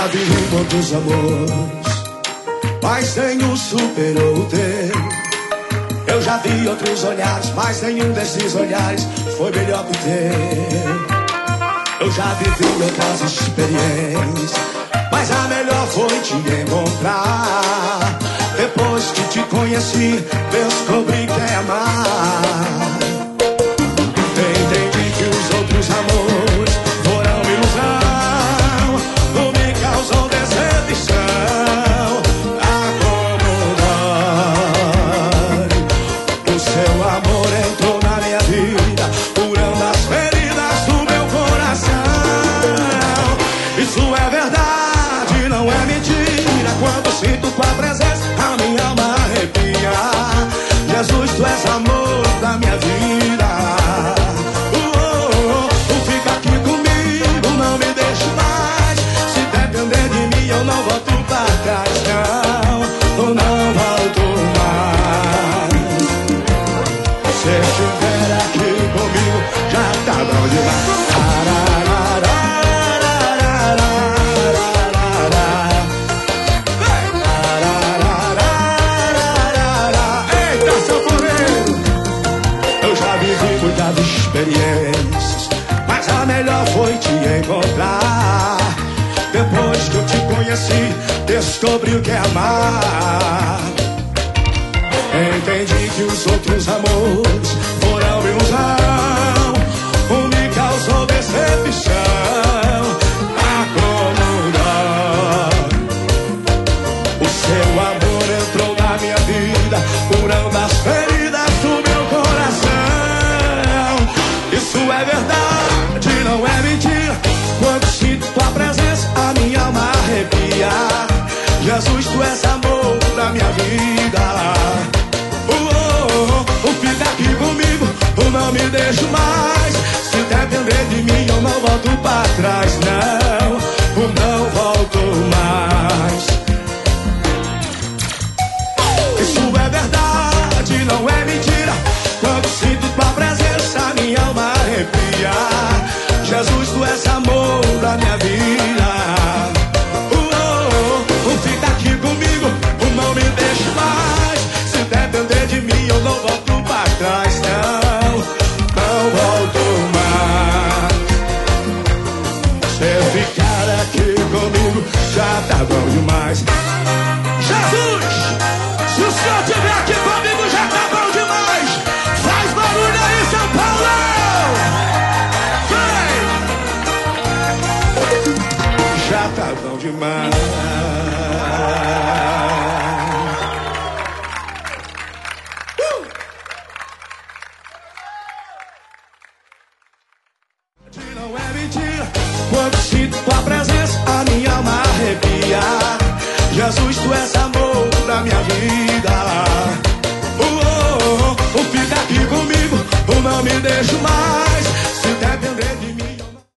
já vivi muitos amores, mas nenhum superou o teu. Eu já vi outros olhares, mas nenhum desses olhares foi melhor que o teu. Eu já vivi outras experiências, mas a melhor foi te encontrar. Depois que te conheci, descobri que é amar. Entendi que os outros amores foram ilusão, não me causou decepção. Ah, como dói. O seu amor entrou na minha vida, curando as feridas do meu coração. Isso é verdade, não é mentira. Quando sinto tua presença, a minha alma arrepia. Jesus, tu és amor da minha vida. Fica aqui comigo, não me deixe mais. Se depender de mim, eu não volto pra trás. Não, eu não volto mais. Se estiver aqui comigo, já tá bom demais. Muitas experiências, mas a melhor foi te encontrar. Depois que eu te conheci, descobri o que é amar. Entendi que os outros amores foram ilusão, me causou decepção. Ah, como dói. O seu amor entrou na minha vida, curando as feridas do meu coração. Isso é verdade, não é mentira. Quando sinto tua presença, a minha alma arrepia. Jesus, tu és amor da minha vida. Fica aqui comigo, não me deixo mais. Se depender de mim, eu não volto pra trás. Não, não volto mais. Isso é verdade, não é mentira. Quando sinto tua presença, a minha alma arrepia. Jesus, tu és amor da minha vida. Fica aqui comigo, não me deixe mais. Se depender de mim, eu não volto pra trás. Não, não volto mais. Se ficar aqui comigo, já tá bom demais. Jesus, se o Senhor estiver aqui comigo, já tá bom demais. Faz barulho aí, São Paulo! Vem! Já tá bom demais.